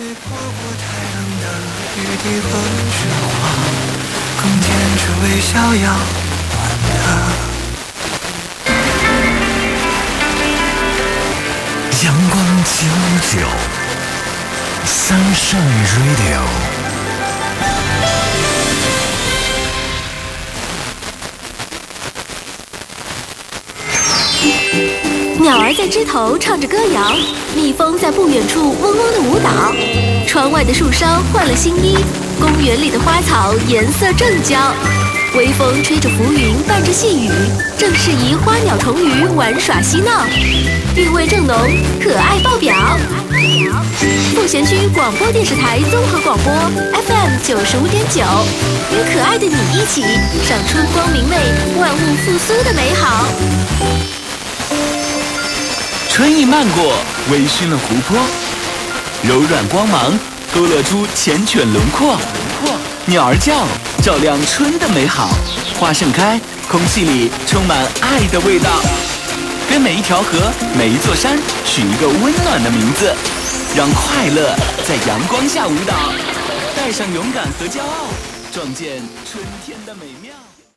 许破过太冷的雨滴和雪花，更坚持微笑要暖的。 阳光959 Sunshine Radio。 鸟儿在枝头唱着歌谣，蜜蜂在不远处嗡嗡的舞蹈。窗外的树梢换了新衣，公园里的花草颜色正娇。微风吹着浮云，伴着细雨，正适宜花鸟虫鱼玩耍嬉闹。韵味正浓，可爱爆表。奉贤区广播电视台综合广播 FM 95.9，与可爱的你一起赏春光明媚、万物复苏的美好。 春意漫过，微醺了湖泊，柔软光芒勾勒出缱绻轮廓。鸟儿叫，照亮春的美好。花盛开，空气里充满爱的味道。给每一条河、每一座山取一个温暖的名字，让快乐在阳光下舞蹈，带上勇敢和骄傲，撞见春天的美妙。